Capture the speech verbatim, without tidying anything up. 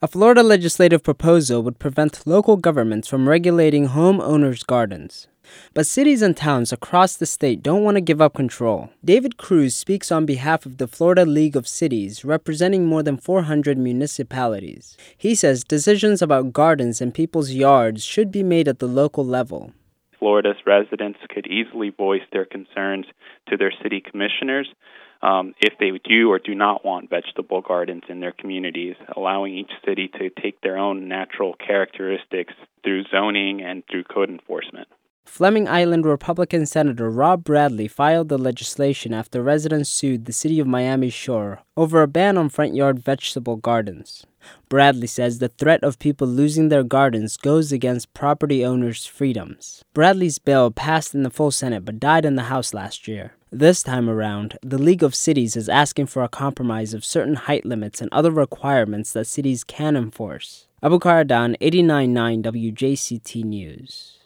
A Florida legislative proposal would prevent local governments from regulating homeowners' gardens. But cities and towns across the state don't want to give up control. David Cruz speaks on behalf of the Florida League of Cities, representing more than four hundred municipalities. He says decisions about gardens in people's yards should be made at the local level. Florida's residents could easily voice their concerns to their city commissioners um, if they do or do not want vegetable gardens in their communities, allowing each city to take their own natural characteristics through zoning and through code enforcement. Fleming Island Republican Senator Rob Bradley filed the legislation after residents sued the city of Miami Shore over a ban on front yard vegetable gardens. Bradley says the threat of people losing their gardens goes against property owners' freedoms. Bradley's bill passed in the full Senate but died in the House last year. This time around, the League of Cities is asking for a compromise of certain height limits and other requirements that cities can enforce. Abukar Adan, eighty-nine point nine W J C T News.